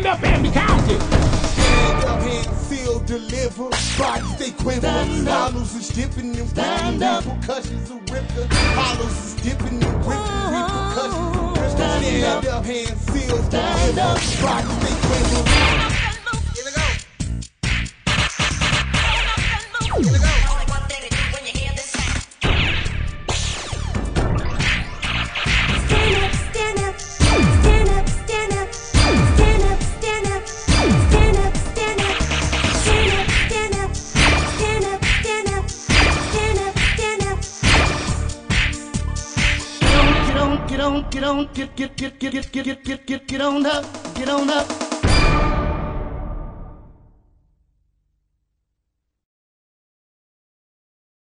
up and be counted. Stand up, hands sealed, deliver. Bodies they quiver. Hollows is dipping and whipping. Repercussions of ripper. Hollows is dipping and whipping. Repercussions of ripper. Stand up, hands sealed, deliver. Bodies they quiver. Here we go. Here we go. Get on up, get on up.